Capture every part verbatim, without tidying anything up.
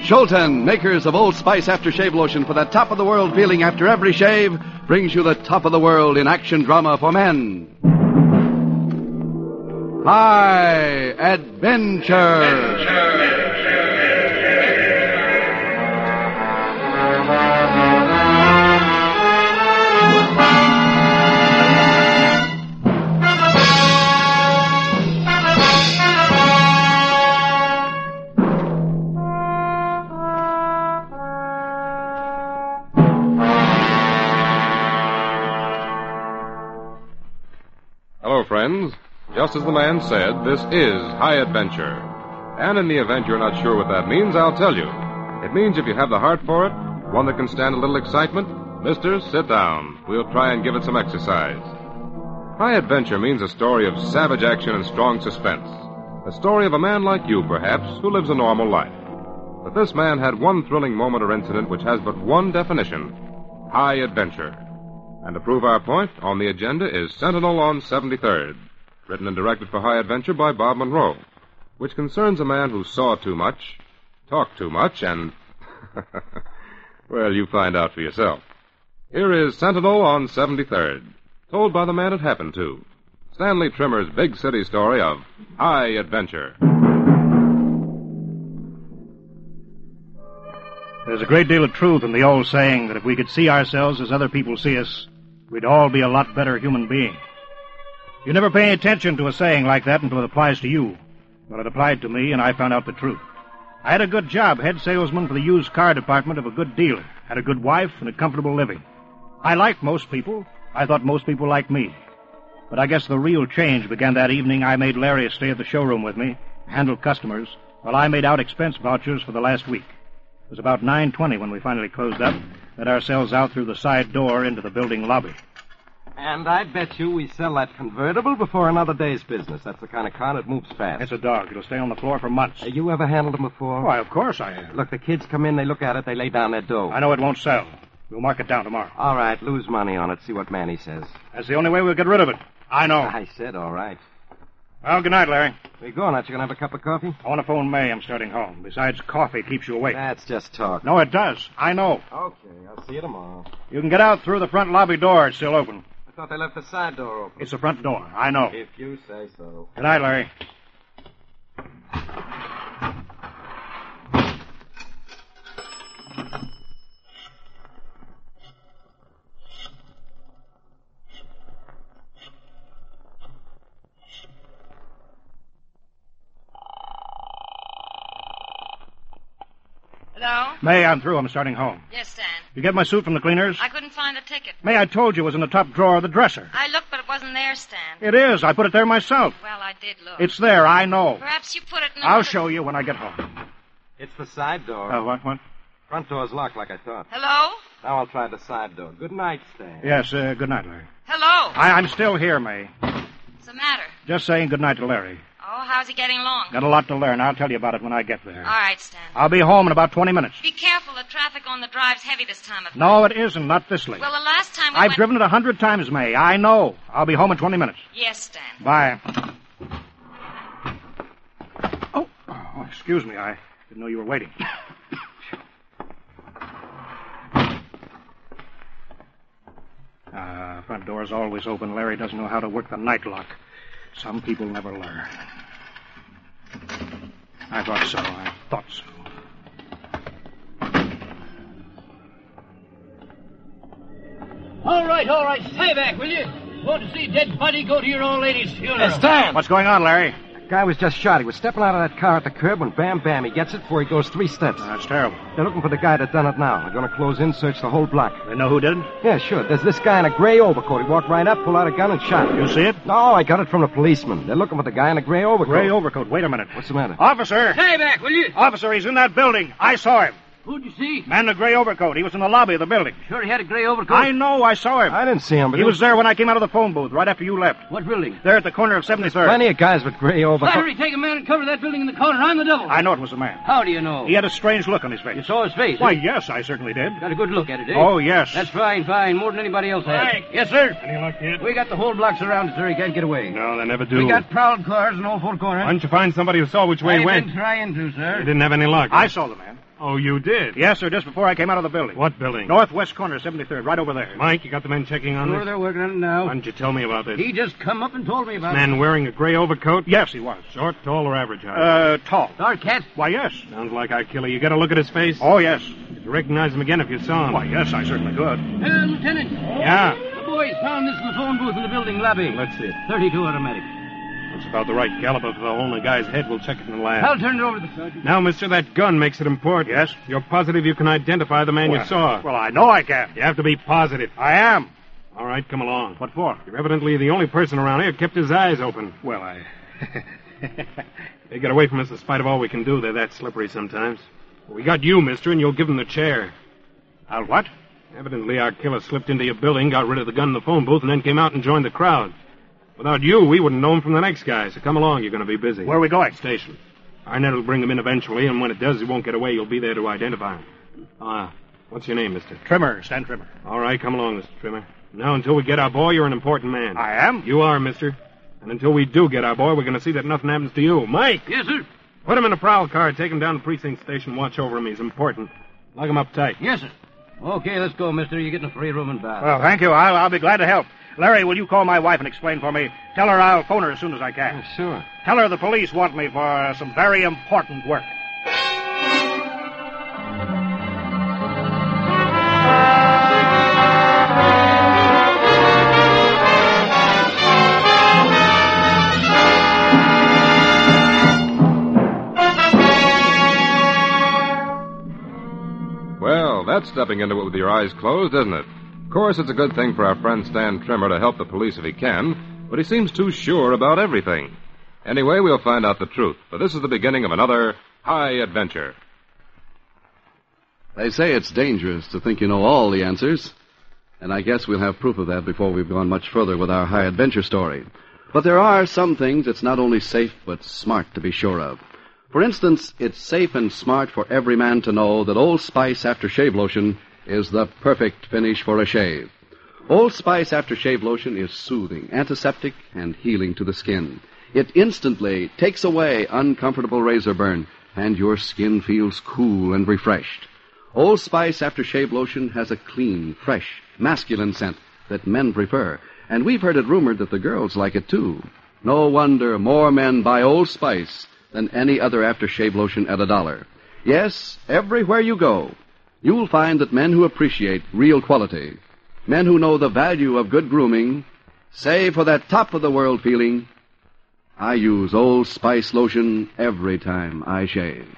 Scholten, makers of Old Spice aftershave lotion for that top-of-the-world feeling after every shave, brings you the top of the world in action drama for men. High Adventure. Adventure. Hello, friends. Just as the man said, this is High Adventure. And in the event you're not sure what that means, I'll tell you. It means if you have the heart for it, one that can stand a little excitement, mister, sit down. We'll try and give it some exercise. High Adventure means a story of savage action and strong suspense. A story of a man like you, perhaps, who lives a normal life. But this man had one thrilling moment or incident which has but one definition: High Adventure. And to prove our point, on the agenda is Sentinel on seventy-third, written and directed for High Adventure by Bob Monroe, which concerns a man who saw too much, talked too much, and... well, you find out for yourself. Here is Sentinel on seventy-third, told by the man it happened to, Stanley Trimmer's big city story of High Adventure. There's a great deal of truth in the old saying that if we could see ourselves as other people see us, we'd all be a lot better human beings. You never pay attention to a saying like that until it applies to you. But it applied to me, and I found out the truth. I had a good job, head salesman for the used car department of a good dealer. Had a good wife and a comfortable living. I liked most people. I thought most people liked me. But I guess the real change began that evening I made Larry stay at the showroom with me, handle customers, while I made out expense vouchers for the last week. It was about nine twenty when we finally closed up, let ourselves out through the side door into the building lobby. And I bet you we sell that convertible before another day's business. That's the kind of car that moves fast. It's a dog. It'll stay on the floor for months. Uh, you ever handled them before? Why, of course I have. Look, the kids come in, they look at it, they lay down their dough. I know it won't sell. We'll mark it down tomorrow. All right, lose money on it, see what Manny says. That's the only way we'll get rid of it. I know. I said all right. Well, good night, Larry. Where you going? Aren't you going to have a cup of coffee? I want to phone May. I'm starting home. Besides, coffee keeps you awake. That's just talk. No, it does. I know. Okay, I'll see you tomorrow. You can get out through the front lobby door. It's still open. I thought they left the side door open. It's the front door. I know. If you say so. Good night, Larry. Hello? May, I'm through. I'm starting home. Yes, Stan. You get my suit from the cleaners? I couldn't find the ticket. May, I told you it was in the top drawer of the dresser. I looked, but it wasn't there, Stan. It is. I put it there myself. Well, I did look. It's there. I know. Perhaps you put it in I'll another... show you when I get home. It's the side door. Oh, uh, what, what? Front door's locked like I thought. Hello? Now I'll try the side door. Good night, Stan. Yes, uh, good night, Larry. Hello? I, I'm still here, May. What's the matter? Just saying good night to Larry. Oh, how's he getting along? Got a lot to learn. I'll tell you about it when I get there. All right, Stan. I'll be home in about twenty minutes. Be careful. The traffic on the drive's heavy this time of night. No, it isn't. Not this late. Well, the last time we I've went... driven it a hundred times, May. I know. I'll be home in twenty minutes. Yes, Stan. Bye. Oh, oh excuse me. I didn't know you were waiting. Uh, front door's always open. Larry doesn't know how to work the night lock. Some people never learn. I thought so. I thought so. All right, all right. Stay back, will you? Want to see a dead body? Go to your old lady's funeral. Hey, Stan! What's going on, Larry? Guy was just shot. He was stepping out of that car at the curb when bam, bam, he gets it before he goes three steps. Oh, that's terrible. They're looking for the guy that done it now. They're going to close in, search the whole block. They know who did it? Yeah, sure. There's this guy in a gray overcoat. He walked right up, pulled out a gun, and shot him. You see it? No, I got it from the policeman. They're looking for the guy in a gray overcoat. Gray overcoat. Wait a minute. What's the matter? Officer! Stay back, will you? Officer, he's in that building. I saw him. Who'd you see? Man in a gray overcoat. He was in the lobby of the building. Sure he had a gray overcoat? I know. I saw him. I didn't see him, but... He was there when I came out of the phone booth, right after you left. What building? There at the corner of seventy-third. Plenty of guys with gray overcoats. Larry, take a man and cover that building in the corner. I'm the devil. I know it was the man. How do you know? He had a strange look on his face. You saw his face? Why, eh? yes, I certainly did. Got a good look at it, eh? Oh, yes. That's fine, fine. More than anybody else has. Frank. Yes, sir. Any luck yet? We got the whole block surrounded, sir. He can't get away. No, they never do. We got prowled cars in all four corners. Why don't you find somebody who saw which way he I've went? been trying to, sir. You didn't have any luck. I saw the man. Oh, you did? Yes, sir, just before I came out of the building. What building? Northwest corner, seventy-third, right over there. Mike, you got the men checking on Sure, this? they're working on it now. Why didn't you tell me about this? He just come up and told me about Man it. wearing a gray overcoat? Yes, he was. Short, tall, or average height? Uh, tall. Our cat. Why, yes. Sounds like our killer. You got a look at his face? Oh, yes. You'd recognize him again if you saw him. Why, yes, I certainly could. Uh, Lieutenant. Yeah? The boys found this in the phone booth in the building lobby. Let's see it. thirty-two automatic. That's about the right caliber for the hole in the guy's head. We'll check it in the lab. I'll turn it over to the sergeant. Now, mister, that gun makes it important. Yes? You're positive you can identify the man well, you saw. Well, I know I can. You have to be positive. I am. All right, come along. What for? You're evidently the only person around here who kept his eyes open. Well, I... They get away from us in spite of all we can do. They're that slippery sometimes. We got you, mister, and you'll give them the chair. I'll what? Evidently, our killer slipped into your building, got rid of the gun in the phone booth, and then came out and joined the crowd. Without you, we wouldn't know him from the next guy, so come along. You're going to be busy. Where are we going? Station. Arnett will bring him in eventually, and when it does, he won't get away. You'll be there to identify him. Ah, what's your name, mister? Trimmer, Stan Trimmer. All right, come along, Mister Trimmer. Now, until we get our boy, you're an important man. I am? You are, mister. And until we do get our boy, we're going to see that nothing happens to you. Mike! Yes, sir. Put him in a prowl car. Take him down to the precinct station. Watch over him. He's important. Lock him up tight. Yes, sir. Okay, let's go, mister. You're getting a free room and bath. Well, thank you. I'll, I'll be glad to help. Larry, will you call my wife and explain for me? Tell her I'll phone her as soon as I can. Oh, sure. Tell her the police want me for uh, some very important work. Well, that's stepping into it with your eyes closed, isn't it? Of course, it's a good thing for our friend Stan Trimmer to help the police if he can, but he seems too sure about everything. Anyway, we'll find out the truth, but this is the beginning of another high adventure. They say it's dangerous to think you know all the answers, and I guess we'll have proof of that before we've gone much further with our high adventure story. But there are some things it's not only safe, but smart to be sure of. For instance, it's safe and smart for every man to know that Old Spice After Shave Lotion is the perfect finish for a shave. Old Spice After Shave Lotion is soothing, antiseptic, and healing to the skin. It instantly takes away uncomfortable razor burn, and your skin feels cool and refreshed. Old Spice After Shave Lotion has a clean, fresh, masculine scent that men prefer, and we've heard it rumored that the girls like it too. No wonder more men buy Old Spice than any other aftershave lotion at a dollar. Yes, everywhere you go, you'll find that men who appreciate real quality, men who know the value of good grooming, say for that top-of-the-world feeling, I use Old Spice lotion every time I shave.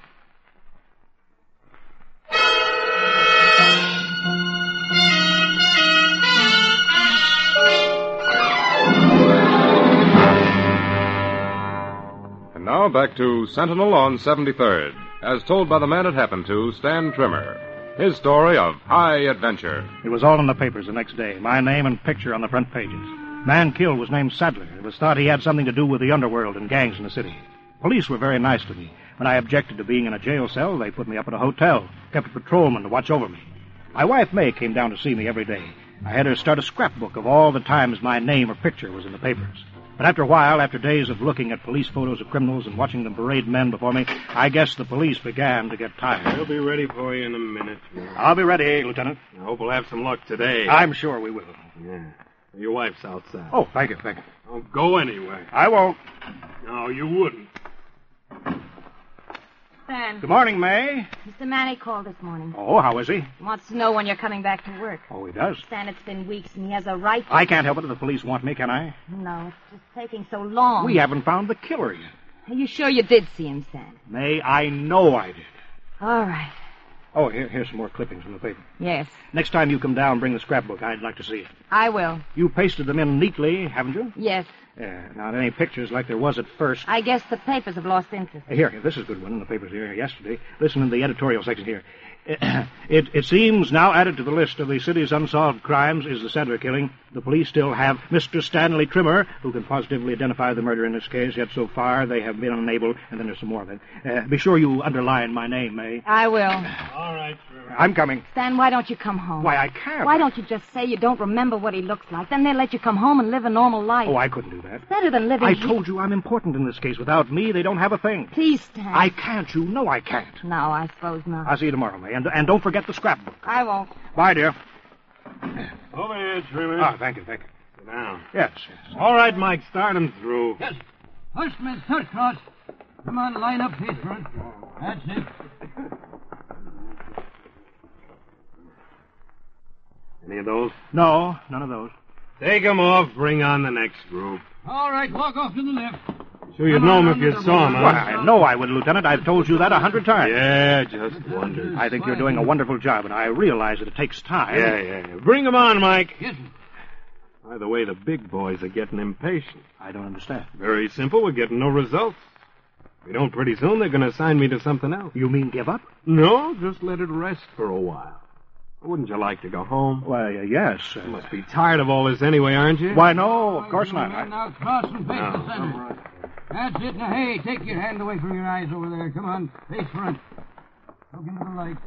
And now back to Sentinel on seventy-third, as told by the man it happened to, Stan Trimmer. His story of high adventure. It was all in the papers the next day. My name and picture on the front pages. Man killed was named Sadler. It was thought he had something to do with the underworld and gangs in the city. Police were very nice to me. When I objected to being in a jail cell, they put me up at a hotel, kept a patrolman to watch over me. My wife, May, came down to see me every day. I had her start a scrapbook of all the times my name or picture was in the papers. But after a while, after days of looking at police photos of criminals and watching them parade men before me, I guess the police began to get tired. We'll be ready for you in a minute. I'll be ready, Lieutenant. I hope we'll have some luck today. I'm sure we will. Yeah. Your wife's outside. Oh, thank you, thank you. Don't go anywhere. I won't. No, you wouldn't. Stan, Good morning, May. Mister Manny called this morning. Oh, how is he? He wants to know when you're coming back to work. Oh, he does. Stan, it's been weeks, and he has a right to... I can't help it if the police want me, can I? No, it's just taking so long. We haven't found the killer yet. Are you sure you did see him, Stan? May, I know I did. All right. Oh, here, here's some more clippings from the paper. Yes, Next time you come down, bring the scrapbook. I'd like to see it. I will. You pasted them in neatly, haven't you? Yes. Yeah. Not any pictures like there was at first. I guess the papers have lost interest. Here, here, this is a good one in the papers here yesterday. Listen to the editorial section here. It, it seems now added to the list of the city's unsolved crimes is the Sadler killing. The police still have Mister Stanley Trimmer, who can positively identify the murder in this case, yet so far they have been unable, and then there's some more of it. Uh, be sure you underline my name, May. I will. All right, Trimmer. I'm coming. Stan, why don't you come home? Why, I can't. Why don't you just say you don't remember what he looks like? Then they'll let you come home and live a normal life. Oh, I couldn't do that. It's better than living I here. told you I'm important in this case. Without me, they don't have a thing. Please, Stan. I can't. You know I can't. No, I suppose not. I'll see you tomorrow, May. And, and don't forget the scrapbook. I won't. Bye, dear. Over here, Trimmer. Ah, thank you, thank you. Sit down. Yes, yes. All right, Mike, start him through. Yes. First man's third cross. Come on, line up face front. That's it. Any of those? No, none of those. Take 'em off. Bring on the next group. All right, walk off to the left. Sure you'd know him if you saw him, huh? Why, I know I would, Lieutenant. I've told you that a hundred times. Yeah, just wondered. I think you're doing a wonderful job, and I realize that it takes time. Yeah, yeah, yeah. Bring 'em on, Mike. Yes, sir. By the way, the big boys are getting impatient. I don't understand. Very simple. We're getting no results. If we don't pretty soon, they're going to assign me to something else. You mean give up? No, just let it rest for a while. Wouldn't you like to go home? Why, uh, yes. Uh, You must be tired of all this anyway, aren't you? Why, no, of course not. I... Now cross and face No. the center. That's it. Now, hey, take your hand away from your eyes over there. Come on, face front. Look into the light.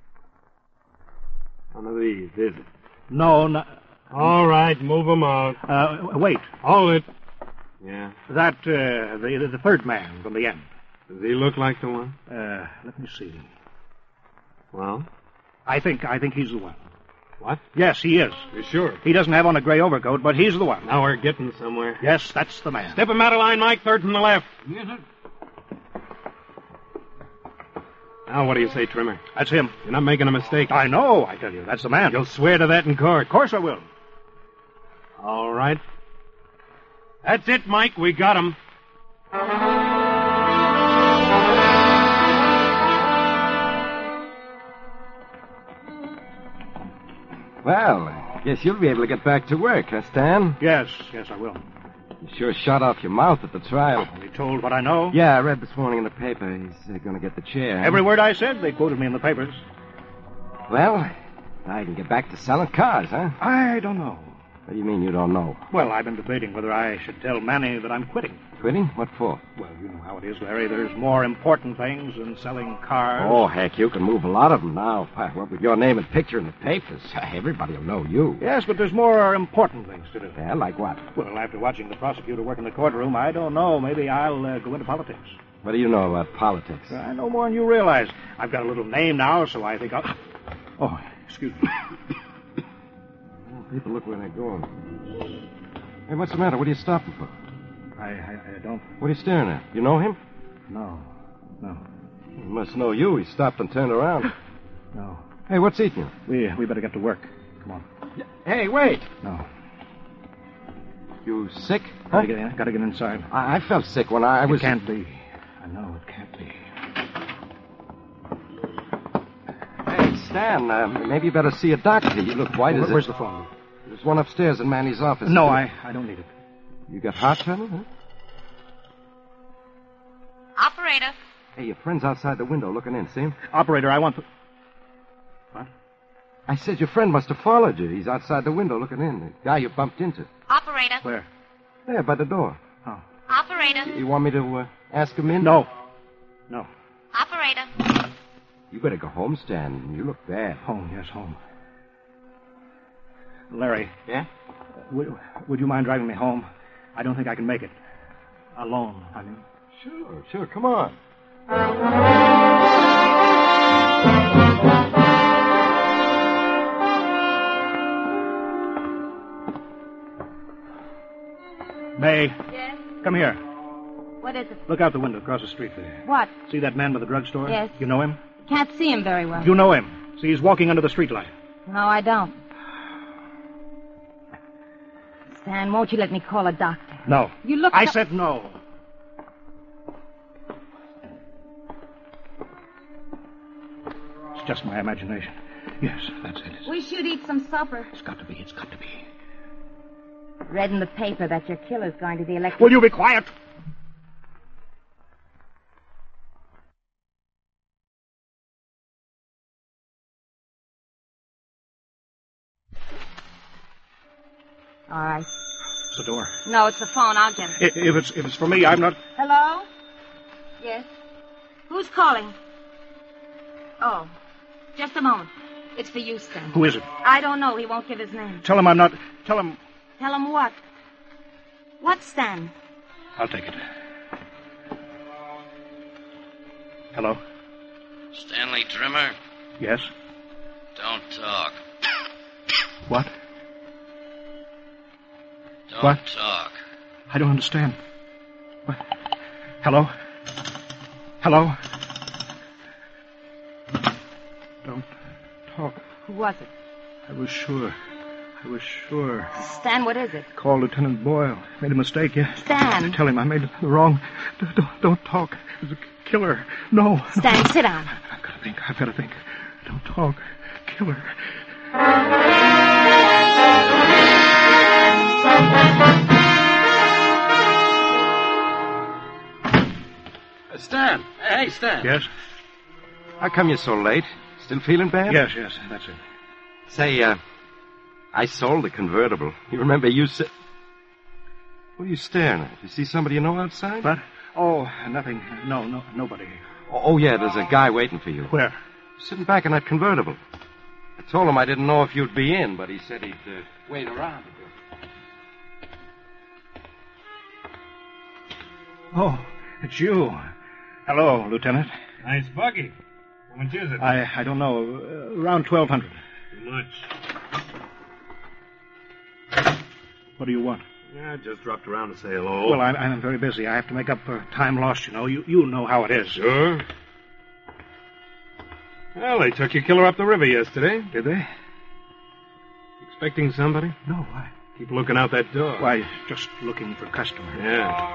One of these, is it? No, no. All right, move 'em out. Uh, wait. Hold it. Yeah. That, uh, the, the third man from the end. Does he look like the one? Uh, let me see. Well, I think, I think he's the one. what? Yes, he is. You sure? He doesn't have on a gray overcoat, but he's the one. Now we're getting somewhere. Yes, that's the man. Step him out of line, Mike. Third from the left. Yes, sir. Now, what do you say, Trimmer? That's him. You're not making a mistake. I know, I tell you. That's the man. You'll swear to that in court. Of course I will. All right. That's it, Mike. We got him. Well, I guess you'll be able to get back to work, huh, Stan? Yes, yes, I will. You sure shot off your mouth at the trial. Are you told what I know? Yeah, I read this morning in the paper. He's uh, going to get the chair. Every word I said, they quoted me in the papers. Well, I can get back to selling cars, huh? I don't know. What do you mean you don't know? Well, I've been debating whether I should tell Manny that I'm quitting. Quitting? What for? Well, you know how it is, Larry. There's more important things than selling cars. Oh, heck, you can move a lot of them now. Why, what with your name and picture in the papers, everybody will know you. Yes, but there's more important things to do. Yeah, like what? Well, after watching the prosecutor work in the courtroom, I don't know. Maybe I'll uh, go into politics. What do you know about politics? I know more than you realize. I've got a little name now, so I think I'll... Oh, excuse me. People look where they're going. Hey, what's the matter? What are you stopping for? I, I, I don't... What are you staring at? You know him? No. No. He must know you. He stopped and turned around. No. Hey, what's eating you? We, we better get to work. Come on. Hey, wait. No. You sick? Huh? Gotta get, in, gotta get inside. I, I felt sick when I, I was... It can't be. I know it can't be. Hey, Stan, uh, maybe you better see a doctor. You look white Where- as Where's a... the phone? There's one upstairs in Manny's office. No, I, I don't need it. You got heart trouble, huh? Operator. Hey, your friend's outside the window looking in. See him? Operator, I want the... What? I said your friend must have followed you. He's outside the window looking in. The guy you bumped into. Operator. Where? There, by the door. Oh. Operator. You want me to uh, ask him in? No. No. Operator. You better go home, Stan. You look bad. Home, yes, home. Larry. Yeah? Would, would you mind driving me home? I don't think I can make it. Alone, I mean. Sure, sure. Come on. May, Yes? come here. What is it? Look out the window across the street there. What? See that man by the drugstore? Yes. You know him? Can't see him very well. You know him. See, he's walking under the streetlight. No, I don't. Stan, won't you let me call a doctor? No. You look... I so- said no. It's just my imagination. Yes, that's it. We should eat some supper. It's got to be. It's got to be. Read in the paper that your killer's going to the electric... Will you be quiet? All right. It's the door. No, it's the phone. I'll get it. I- If it's if it's for me, I'm not... Hello? Yes? Who's calling? Oh, just a moment. It's for you, Stan. Who is it? I don't know. He won't give his name. Tell him I'm not... Tell him... Tell him what? What, Stan? I'll take it. Hello? Stanley Trimmer, Yes? don't talk. What? Don't What? talk. I don't understand. What? Hello? Hello? Don't talk. Who was it? I was sure. I was sure. Stan, what is it? Call Lieutenant Boyle. Made a mistake, yeah? Stan. Tell him I made the wrong... D- Don't, don't talk. There's a killer. No. Stan, sit down. I've got to think. I've got to think. Don't talk. Killer. Uh, Stan. Hey, Stan. Yes? How come you're so late? Still feeling bad? Yes, yes. That's it. Say, uh, I sold the convertible. You remember you said... What are you staring at? You see somebody you know outside? What? Oh, nothing. No, no, nobody. Oh, oh, yeah, there's a guy waiting for you. Where? Sitting back in that convertible. I told him I didn't know if you'd be in, but he said he'd uh, wait around a bit. Oh, it's you. Hello, Lieutenant. Nice buggy. How much is it? I I don't know. Uh, around twelve hundred. Too much. What do you want? Yeah, I just dropped around to say hello. Well, I'm, I'm very busy. I have to make up for time lost, you know. You you know how it is. Sure. Well, they took your killer up the river yesterday. Did they? Expecting somebody? No, why? Keep looking out that door. Why, just looking for customers. Yeah.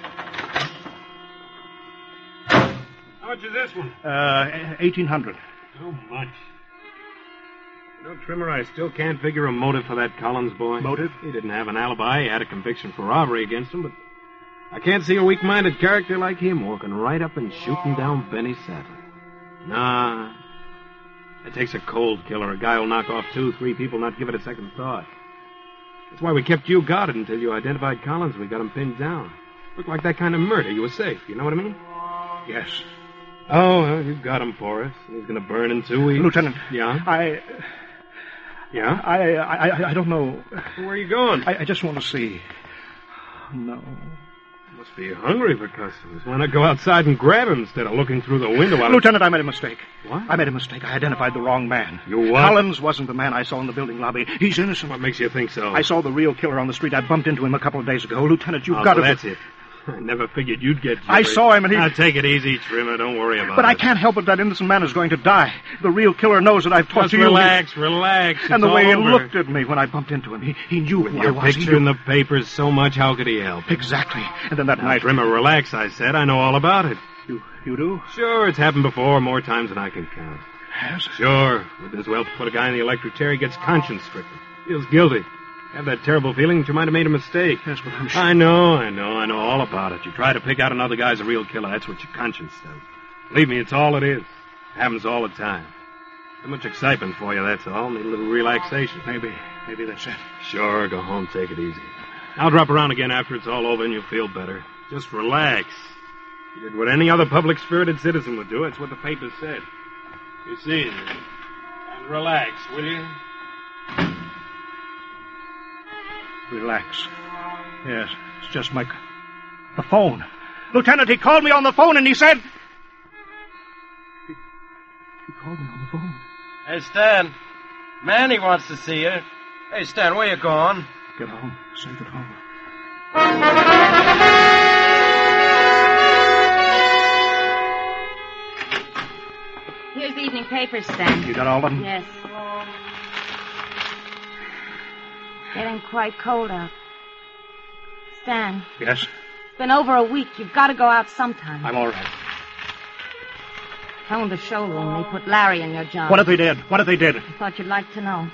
How much is this one? Uh, eighteen hundred. So much. You know, Trimmer, I still can't figure a motive for that Collins boy. Motive? He didn't have an alibi. He had a conviction for robbery against him, but I can't see a weak-minded character like him walking right up and shooting down Benny Sadler. Nah. It takes a cold killer, a guy who'll knock off two, three people, not give it a second thought. That's why we kept you guarded until you identified Collins and we got him pinned down. Looked like that kind of murder. You were safe. You know what I mean? Yes. Oh, well, you got him for us. He's going to burn in two weeks. Lieutenant. Yeah? I... Yeah? I, I, I don't know. Where are you going? I, I just want to see. No. Must be hungry for customers. Why not go outside and grab him instead of looking through the window? Out Lieutenant, I made a mistake. What? I made a mistake. I identified the wrong man. You what? Collins wasn't the man I saw in the building lobby. He's innocent. What makes you think so? I saw the real killer on the street. I bumped into him a couple of days ago. Lieutenant, you've oh, got so to... that's it. I never figured you'd get I jittery. saw him and he... Now, take it easy, Trimmer. Don't worry about But it. I can't help it. That innocent man is going to die. The real killer knows that I've talked Just to you. relax, relax. It's And the way all he over. looked at me when I bumped into him, he, he knew With who your I was. He picture knew- in the papers so much, how could he help? Exactly. And then that Now, night... Trimmer, relax, I said. I know all about it. You, you do? Sure, it's happened before, more times than I can count. Yes. Sure. Would as well put a guy in the electric chair, he gets conscience stricken. Feels guilty. Have that terrible feeling that you might have made a mistake. Yes, but I'm sure... I know, I know, I know all about it. You try to pick out another guy's a real killer. That's what your conscience does. Believe me, it's all it is. It happens all the time. Too much excitement for you, that's all. Need a little relaxation. Maybe, maybe that's it. Sure, go home, take it easy. I'll drop around again after it's all over and you'll feel better. Just relax. You did what any other public-spirited citizen would do. That's what the papers said. You see, and relax, will you? Relax. Yes, it's just my... The phone. Lieutenant, he called me on the phone and he said... He, he called me on the phone. Hey, Stan. Manny wants to see you. Hey, Stan, where you going? Get home. Safe at home. Here's the evening paper, Stan. You got all of them? Yes. Getting quite cold out. Stan, Yes. it's been over a week. You've got to go out sometime. I'm all right. Phoned the showroom. They put Larry in your job. What if they did? What if they did? I thought you'd like to know.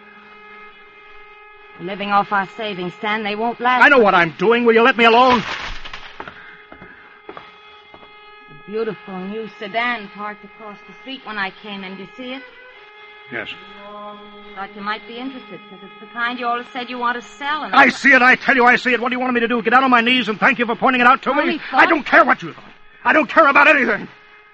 We're living off our savings, Stan. They won't last. I know what I'm doing. Will you let me alone? A beautiful new sedan parked across the street when I came in. Did you see it? Yes. Thought you might be interested, because it's the kind you always said you want to sell. And I see it. I tell you, I see it. What do you want me to do? Get down on my knees and thank you for pointing it out to Only me? thought- I don't care what you thought. I don't care about anything.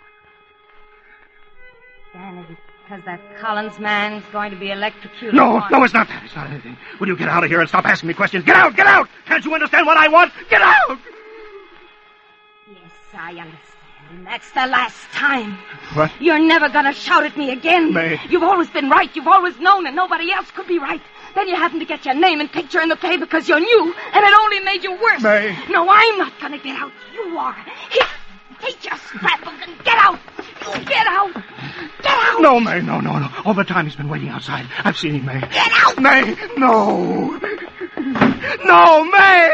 Dan, is it because that Collins man's going to be electrocuted? No, once? no, it's not that. It's not anything. Will you get out of here and stop asking me questions? Get out! Get out! Can't you understand what I want? Get out! Yes, I understand. And that's the last time. What? You're never going to shout at me again. May. You've always been right. You've always known, and nobody else could be right. Then you happened to get your name and picture in the play because you knew, and it only made you worse. May. No, I'm not going to get out. You are. Here, take your scrapbook and get out. You get out. Get out. No, May, no, no, no. All the time he's been waiting outside. I've seen him, May. Get out. May, no. No, May.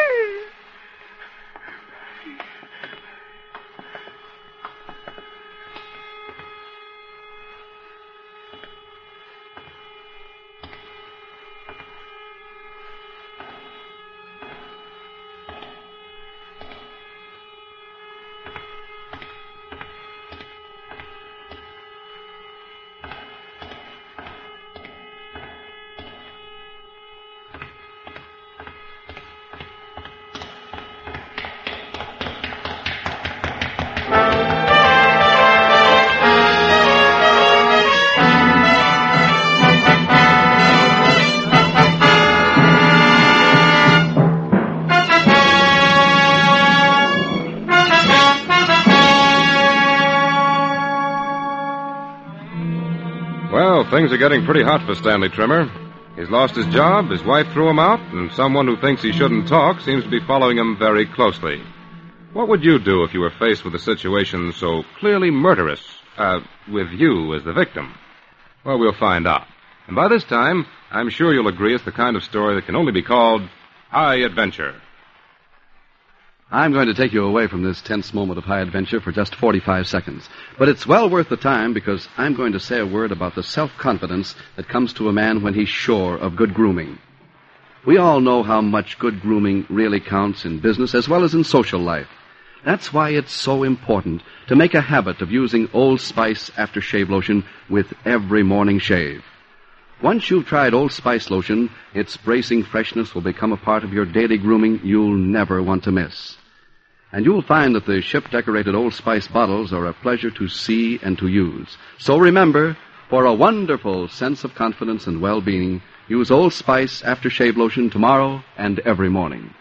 Well, things are getting pretty hot for Stanley Trimmer. He's lost his job, his wife threw him out, and someone who thinks he shouldn't talk seems to be following him very closely. What would you do if you were faced with a situation so clearly murderous, uh, with you as the victim? Well, we'll find out. And by this time, I'm sure you'll agree it's the kind of story that can only be called high adventure. I'm going to take you away from this tense moment of high adventure for just forty-five seconds. But it's well worth the time because I'm going to say a word about the self-confidence that comes to a man when he's sure of good grooming. We all know how much good grooming really counts in business as well as in social life. That's why it's so important to make a habit of using Old Spice aftershave lotion with every morning shave. Once you've tried Old Spice lotion, its bracing freshness will become a part of your daily grooming you'll never want to miss. And you'll find that the ship-decorated Old Spice bottles are a pleasure to see and to use. So remember, for a wonderful sense of confidence and well-being, use Old Spice aftershave lotion tomorrow and every morning.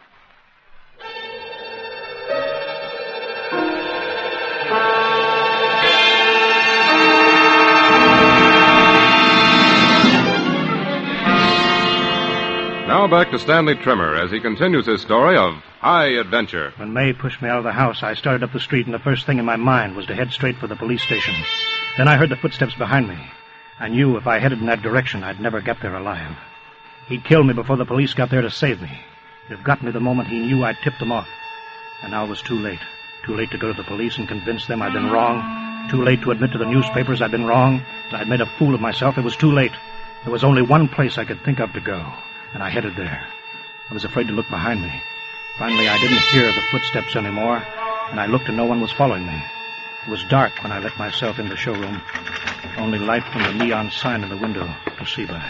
Now back to Stanley Trimmer as he continues his story of high adventure. When May pushed me out of the house, I started up the street, and the first thing in my mind was to head straight for the police station. Then I heard the footsteps behind me. I knew if I headed in that direction, I'd never get there alive. He'd kill me before the police got there to save me. He'd have got me the moment he knew I'd tipped them off. And now it was too late. Too late to go to the police and convince them I'd been wrong. Too late to admit to the newspapers I'd been wrong, that I'd made a fool of myself. It was too late. There was only one place I could think of to go, and I headed there. I was afraid to look behind me. Finally, I didn't hear the footsteps anymore, and I looked and no one was following me. It was dark when I let myself in the showroom. Only light from the neon sign in the window to see by.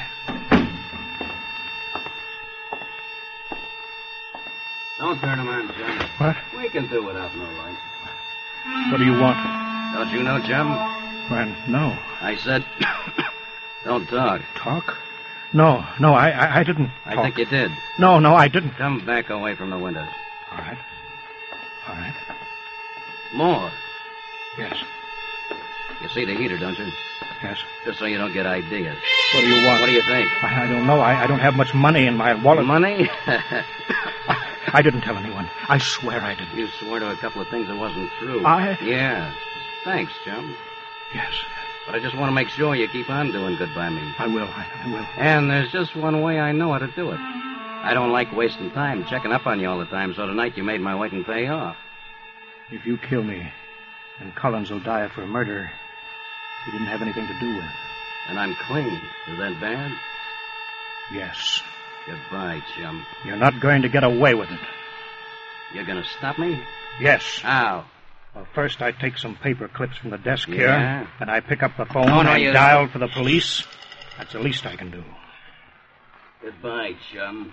Don't turn them on, Jim. What? We can do without no lights. What do you want? Don't you know, Jim? Well, no. I said, don't talk. Talk? No, no, I, I, I didn't I talk. think you did. No, no, I didn't. Come back away from the windows. All right. All right. More. Yes. You see the heater, don't you? Yes. Just so you don't get ideas. What do you want? What do you think? I, I don't know. I, I don't have much money in my wallet. Money? I, I didn't tell anyone. I swear I didn't. You swore to a couple of things that wasn't true. I... Yeah. Thanks, chum. Yes. But I just want to make sure you keep on doing good by me. I will. I, I will. And there's just one way I know how to do it. I don't like wasting time checking up on you all the time, so tonight you made my waiting pay off. If you kill me, and Collins will die for murder he didn't have anything to do with. And I'm clean. Is that bad? Yes. Goodbye, chum. You're not going to get away with it. You're going to stop me? Yes. How? Well, first I take some paper clips from the desk Yeah? here, and I pick up the phone Oh, no, and you... dial for the police. That's the least I can do. Goodbye, chum.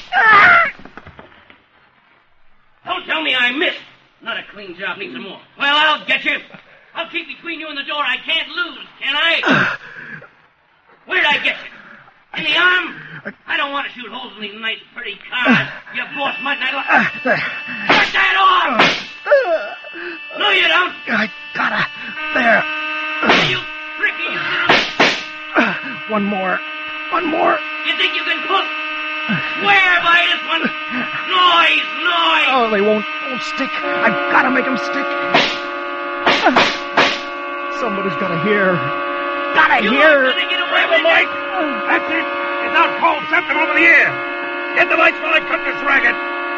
Don't tell me I missed. Not a clean job, needs some more. Well, I'll get you. I'll keep between you and the door. I can't lose, can I? Where'd I get you? In the arm? I don't want to shoot holes in these nice, pretty cars. You boss mutton, I don't... Cut that off! No, you don't. I gotta. There. You tricky, you little... One more. One more. You think you can pull? Swear by this one. Noise, noise. Oh, they won't, won't stick. I've gotta make them stick. Somebody's gotta hear. Gotta You hear. want to get away with it? That's it. It's out cold. Something over the ear. Get the lights while I cut this racket.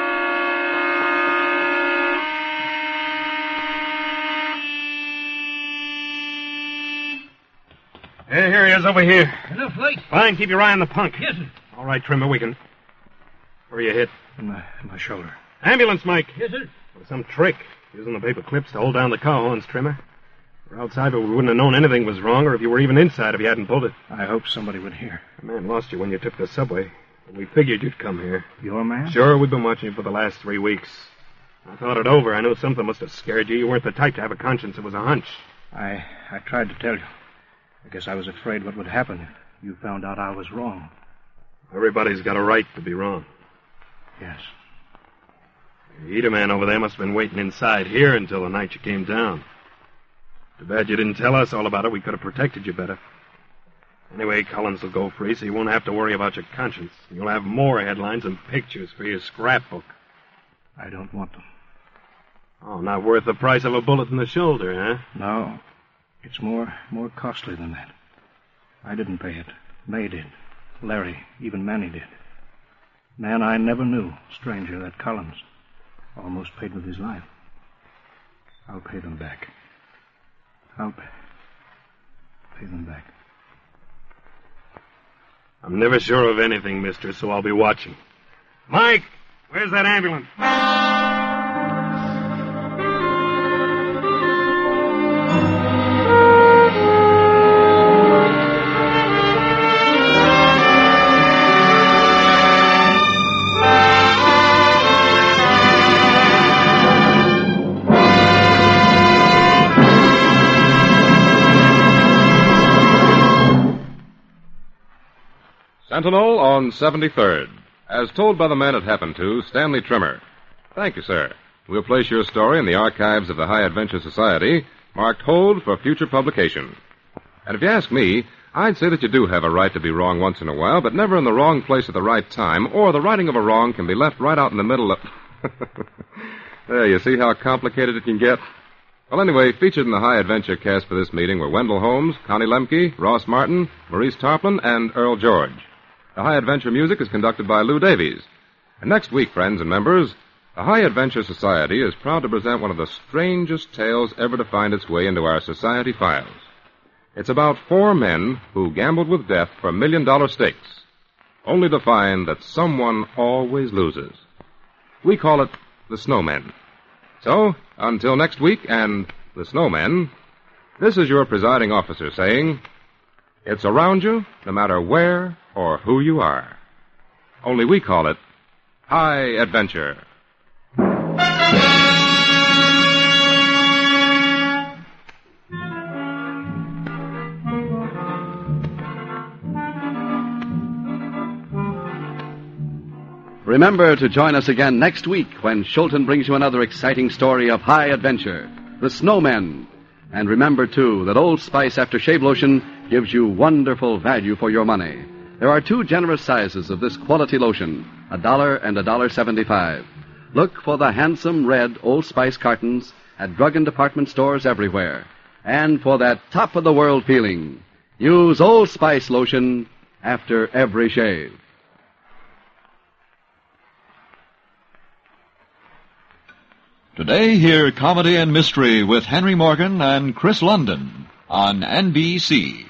Yeah, here he is over here. Enough light? Fine, keep your eye on the punk. Yes, sir. All right, Trimmer, we can... Where are you hit? In my, in my shoulder. Ambulance, Mike. Yes, sir. With some trick. Using the paper clips to hold down the car horns, Trimmer. If we were outside, but we wouldn't have known anything was wrong, or if you were even inside if you hadn't pulled it. I hope somebody would hear. The man lost you when you took the subway. But we figured you'd come here. Your man? Sure, we've been watching you for the last three weeks. I thought it over. I knew something must have scared you. You weren't the type to have a conscience. It was a hunch. I, I tried to tell you. I guess I was afraid what would happen if you found out I was wrong. Everybody's got a right to be wrong. Yes. The Eater man over there must have been waiting inside here until the night you came down. Too bad you didn't tell us all about it. We could have protected you better. Anyway, Collins will go free, so you won't have to worry about your conscience. You'll have more headlines and pictures for your scrapbook. I don't want them. Oh, not worth the price of a bullet in the shoulder, huh? No. It's more more costly than that. I didn't pay it. May did. Larry, even Manny did. Man I never knew, stranger, that Collins, almost paid with his life. I'll pay them back. I'll pay, pay them back. I'm never sure of anything, mister, so I'll be watching. Mike, where's that ambulance? Sentinel on seventy-third. As told by the man it happened to, Stanley Trimmer. Thank you, sir. We'll place your story in the archives of the High Adventure Society, marked Hold for future publication. And if you ask me, I'd say that you do have a right to be wrong once in a while, but never in the wrong place at the right time, or the righting of a wrong can be left right out in the middle of... There, you see how complicated it can get? Well, anyway, featured in the High Adventure cast for this meeting were Wendell Holmes, Connie Lemke, Ross Martin, Maurice Tarplin, and Earl George. The High Adventure music is conducted by Lou Davies. And next week, friends and members, the High Adventure Society is proud to present one of the strangest tales ever to find its way into our society files. It's about four men who gambled with death for million-dollar stakes, only to find that someone always loses. We call it The Snowmen. So, until next week and The Snowmen, this is your presiding officer saying, it's around you, no matter where or who you are. Only we call it High Adventure. Remember to join us again next week when Schulten brings you another exciting story of high adventure, The Snowmen. And remember, too, that Old Spice Aftershave Lotion gives you wonderful value for your money. There are two generous sizes of this quality lotion, a dollar and a dollar seventy-five. Look for the handsome red Old Spice cartons at drug and department stores everywhere. And for that top-of-the-world feeling, use Old Spice Lotion after every shave. Today, hear Comedy and Mystery with Henry Morgan and Chris London on N B C.